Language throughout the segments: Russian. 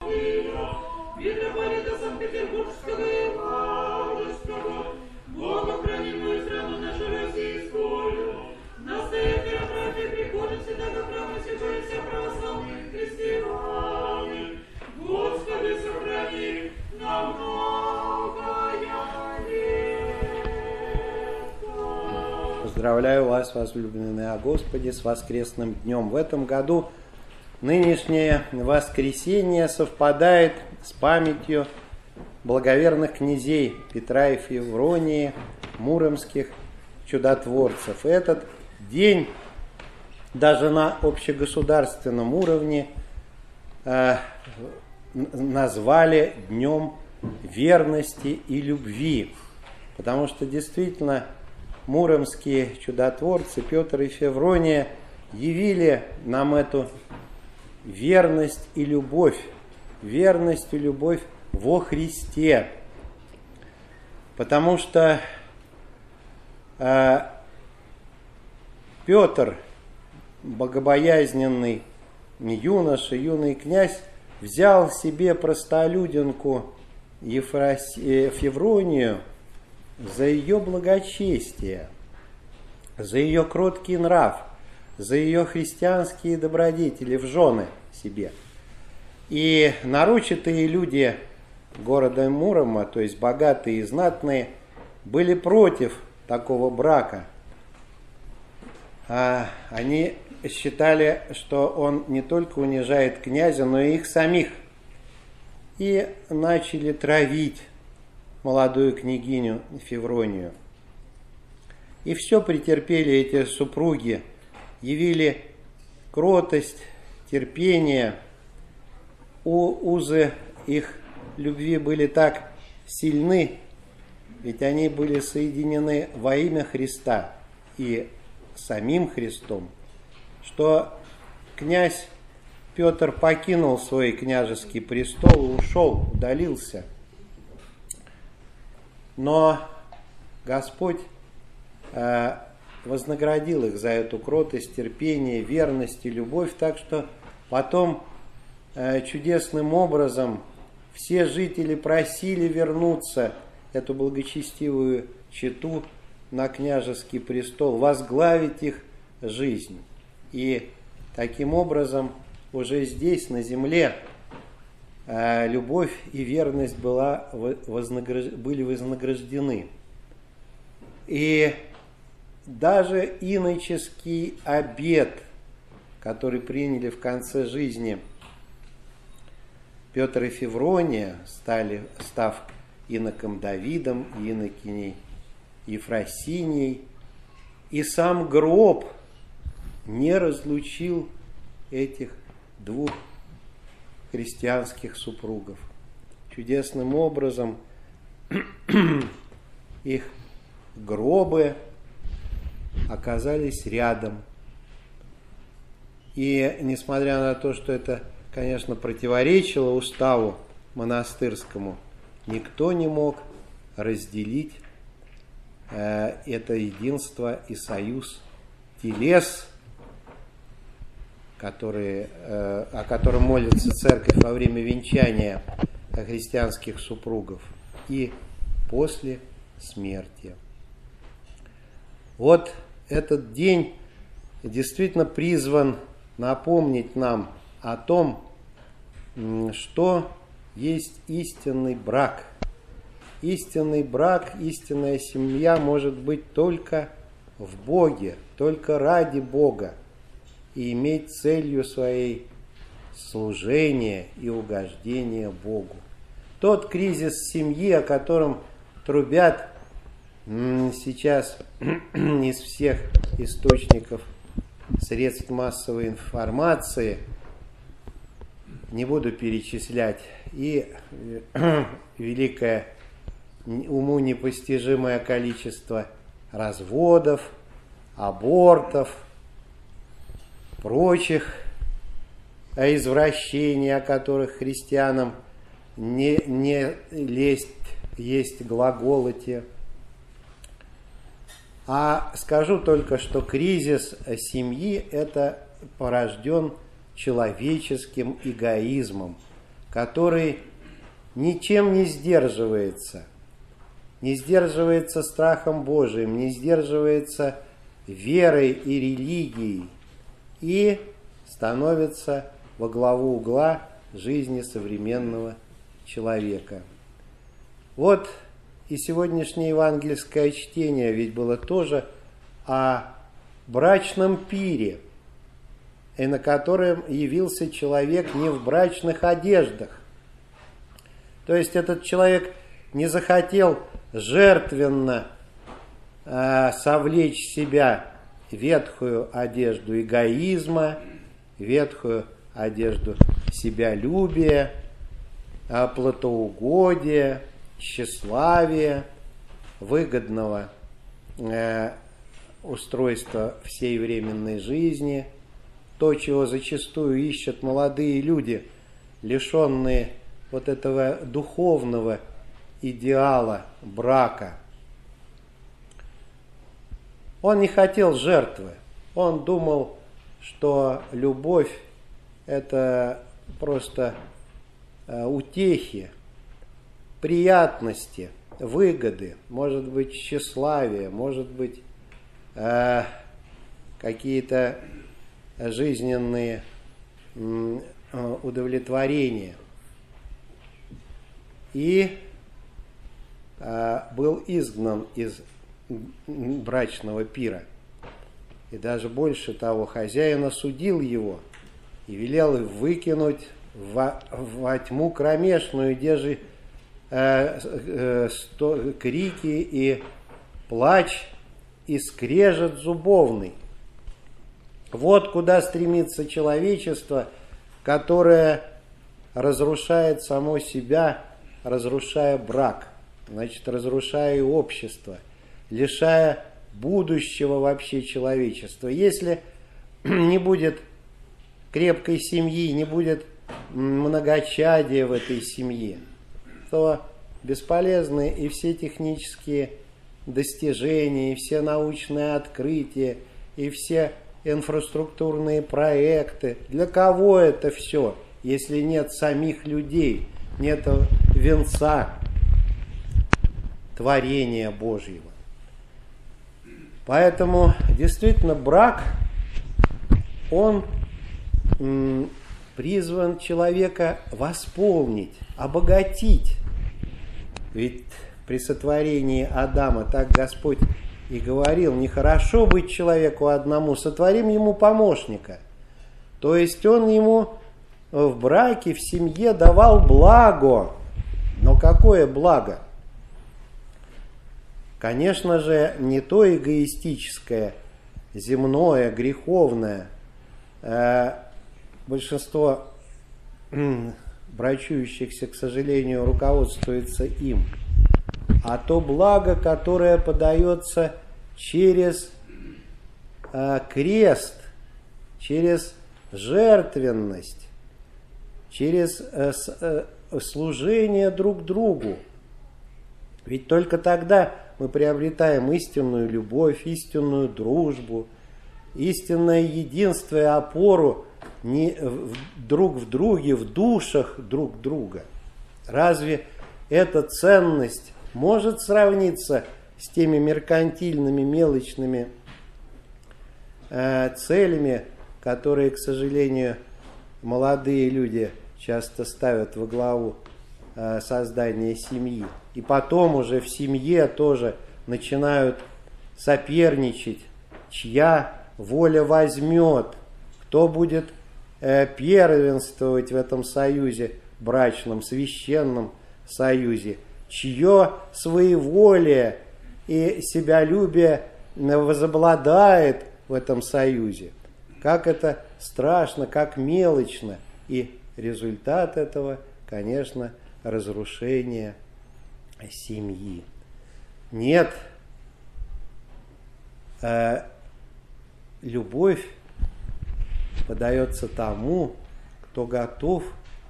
Митрополита Санкт-Петербургского и Павловского, Богом хранимую страну нашу российскую, настоятеля братья приходят всегда храма святой всех православных христиан. Господи, сохрани на многое лето. Поздравляю вас, возлюбленные о Господе, с воскресным днем. В этом году нынешнее воскресенье совпадает с памятью благоверных князей Петра и Февронии, муромских чудотворцев. И этот день даже на общегосударственном уровне назвали Днем верности и любви, потому что действительно муромские чудотворцы Петр и Феврония явили нам эту верность и любовь во Христе, потому что Петр, богобоязненный юноша, юный князь, взял себе простолюдинку Февронию за ее благочестие, за ее кроткий нрав, за ее христианские добродетели в жены себе. И нарочитые люди города Мурома, то есть богатые и знатные, были против такого брака. Они считали, что он не только унижает князя, но и их самих. И начали травить молодую княгиню Февронию. И все претерпели эти супруги, явили кротость, терпение. Узы их любви были так сильны, ведь они были соединены во имя Христа и самим Христом, что князь Петр покинул свой княжеский престол и ушел, удалился. Но Господь вознаградил их за эту кротость, терпение, верность и любовь, так что потом чудесным образом все жители просили вернуться эту благочестивую чету на княжеский престол, возглавить их жизнь. И таким образом уже здесь, на земле, любовь и верность были вознаграждены. И даже иноческий обет, который приняли в конце жизни Петр и Феврония, став иноком Давидом, инокиней Ефросиньей, и сам гроб не разлучил этих двух христианских супругов. Чудесным образом их гробы оказались рядом. И несмотря на то, что это, конечно, противоречило уставу монастырскому, никто не мог разделить это единство и союз телес, о котором молится церковь во время венчания христианских супругов и после смерти. Вот этот день действительно призван напомнить нам о том, что есть истинный брак. Истинный брак, истинная семья может быть только в Боге, только ради Бога, и иметь целью своей служение и угождение Богу. Тот кризис семьи, о котором трубят сейчас из всех источников средств массовой информации, не буду перечислять, и великое уму непостижимое количество разводов, абортов, прочих извращений, о которых христианам не лезть, есть глаголоте. А скажу только, что кризис семьи – это порожден человеческим эгоизмом, который ничем не сдерживается страхом Божиим, не сдерживается верой и религией и становится во главу угла жизни современного человека. Вот и сегодняшнее евангельское чтение ведь было тоже о брачном пире, и на котором явился человек не в брачных одеждах. То есть этот человек не захотел жертвенно совлечь в себя ветхую одежду эгоизма, ветхую одежду себялюбия, плотоугодия, тщеславия, выгодного устройства всей временной жизни, то, чего зачастую ищут молодые люди, лишенные вот этого духовного идеала брака. Он не хотел жертвы, он думал, что любовь – это просто утехи, приятности, выгоды, может быть, тщеславие, может быть, какие-то жизненные удовлетворения. И был изгнан из брачного пира. И даже больше того, хозяин осудил его и велел выкинуть во тьму кромешную, где же крики и плач и скрежет зубовный. Вот куда стремится человечество, которое разрушает само себя, разрушая брак, значит, разрушая и общество, лишая будущего вообще человечества. Если не будет крепкой семьи, не будет многочадия в этой семье, то бесполезны и все технические достижения, и все научные открытия, и все инфраструктурные проекты. Для кого это все, если нет самих людей, нет венца творения Божьего? Поэтому действительно брак, он призван человека восполнить, обогатить. Ведь при сотворении Адама так Господь и говорил: нехорошо быть человеку одному, сотворим ему помощника. То есть он ему в браке, в семье давал благо. Но какое благо? Конечно же, не то эгоистическое, земное, греховное. Большинство брачующихся, к сожалению, руководствуется им. А то благо, которое подается через крест, через жертвенность, через служение друг другу. Ведь только тогда мы приобретаем истинную любовь, истинную дружбу, истинное единство и опору не друг в друге, в душах друг друга. Разве эта ценность может сравниться с теми меркантильными, мелочными целями, которые, к сожалению, молодые люди часто ставят во главу создания семьи? И потом уже в семье тоже начинают соперничать, чья воля возьмет, кто будет первенствовать в этом союзе, брачном, священном союзе, чье своеволие и себялюбие возобладает в этом союзе. Как это страшно, как мелочно. И результат этого, конечно, разрушение семьи. Нет, любовь подается тому, кто готов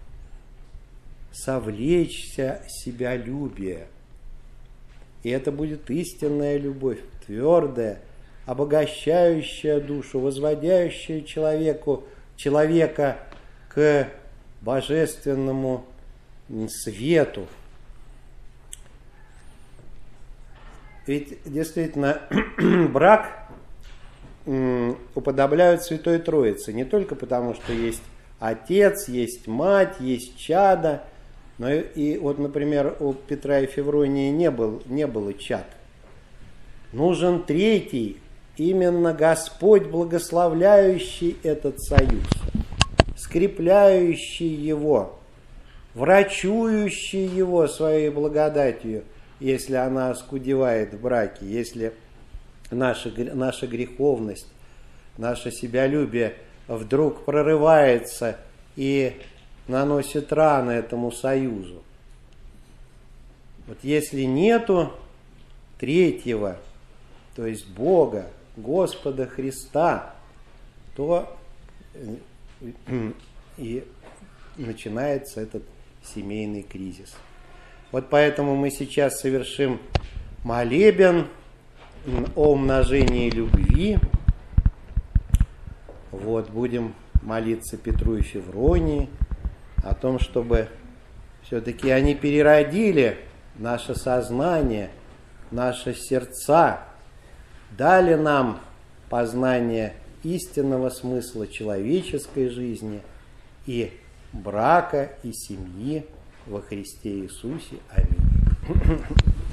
совлечься себялюбия. И это будет истинная любовь, твердая, обогащающая душу, возводящая человека к божественному свету. Ведь действительно брак уподобляют Святой Троице не только потому, что есть отец, есть мать, есть чадо, но и вот, например, у Петра и Февронии не было чад. Нужен третий, именно Господь, благословляющий этот союз, скрепляющий его, врачующий его своей благодатью, если она оскудевает в браке, если наша греховность, наше себялюбие вдруг прорывается и наносит раны этому союзу. Вот если нету третьего, то есть Бога, Господа Христа, то и начинается этот семейный кризис. Вот поэтому мы сейчас совершим молебен о умножении любви. Вот, будем молиться Петру и Февронии о том, чтобы все-таки они переродили наше сознание, наши сердца, дали нам познание истинного смысла человеческой жизни и брака, и семьи во Христе Иисусе. Аминь.